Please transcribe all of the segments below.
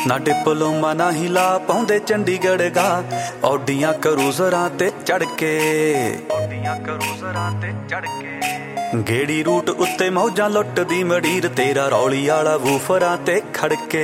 ना डिप्लोमा ना हिला पाउंदे चंडीगढ़ गा औडियां करूजरां ते चढ़ के गेड़ी रूट उत्ते मौजां लुटदी मडीर तेरा रौली आला वूफरां ते खड़के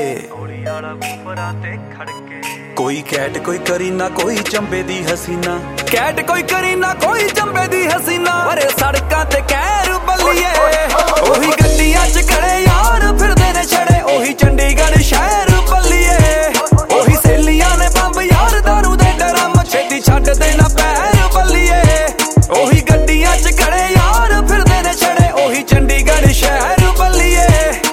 कोई कैट कोई करीना कोई चंबे दी हसीना कैट कोई करीना कोई चंबे दी हसीना अरे सड़कां ते कहर बल्लिए ओही गड्डियां च खड़े यार फिरदे ने छड़े ओही चंडीगढ़ शहर बल्लिए ओही सहेलियां ने बंब यार दारू दे डरम छेती छड्ड देना पैर बल्लिए ओही गड्डियां च खड़े यार फिरदे ने छड़े ओही चंडीगढ़ शहर बल्लिए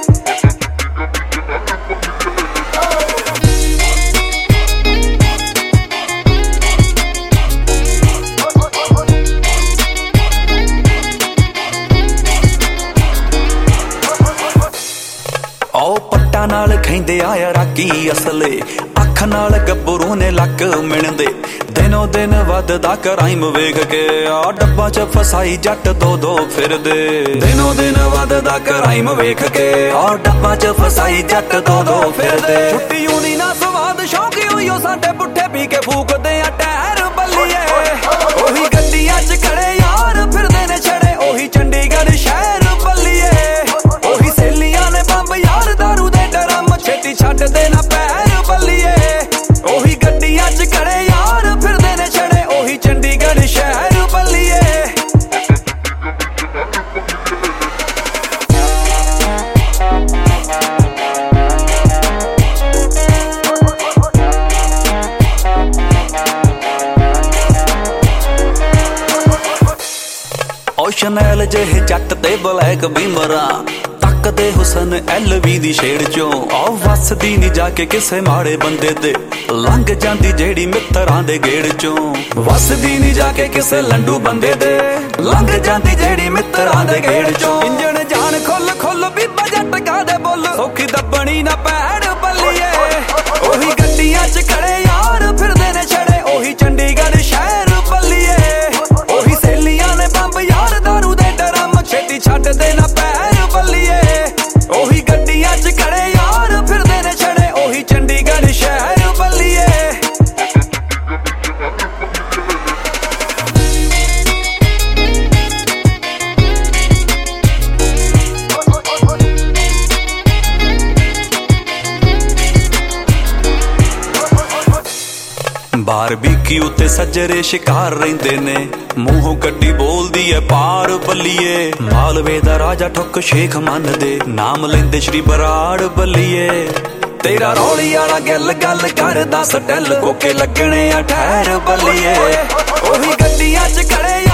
पट्टा नाल खैंदे आया राकी असले अख नाल गब्बरू ने लक मिणदे दिनों दिन वधदा क्राइम वेख के आ डब्बा च फसाई जट दो दो फिरदे दिनों दिन वधदा क्राइम वेख के आ डब्बा च फसाई जट दो दो फिरदे छुट्टी होनी ना स्वाद शौक होइयो साडे पुट्ठे पी के फूकदे आ टहर बल्लिए ओही गड्डियां च खड़े यार फिरदे ने छड़े ओही चंडीगढ़ शहर बल्लिए ओही सहेलियां ने बंब यार दारू दे डरम छेती छड्ड देना पैर बल्लिए ओही गड्डियां च खड़े यार फिरदे ने छड़े ओही चंडीगढ़ शहर बल्लिए ओ शनैल जेहे जट ते ब्लैक बीमरा तकदे हुसन LV दी शेड़ चों आ वसदी नी जाके किसे माड़े बंदे ते लंघ जांदी जेड़ी मित्तरां दे गेड़ चों वसदी नी जाके किसे लंडू बंदे दे लंघ जांदी जेड़ी मित्तरां दे गेड़ चों इंजन जान खुल खुल बीबा जट गा दे बोल सौखी दबणी ना पैड़ बल्लिए ओही गड्डियां च खड़े यार फिरदे ने छड़े ओही चंडीगढ़ शहर बल्लिए ओही सहेलियां ने बंब यार दारू दे डरम छेती छड्ड देना पैर बल्लिए ओही गड्डियां च खड़े यार फिरदे ने छड़े ओही चंडीगढ़ शहर बल्लिए बारबीक्यू ते सज्जरे शिकार रहिंदे ने मूहों कड्डी बोलदी है पार बल्लिए मालवे दा राजा ठुक शेख मन दे नाम लेंदे श्री बराड़ बल्लिए तेरा रौली आला गल गल करदा सटल कोके लगने आ ठहर बल्लिए ओही गड्डियां च खड़े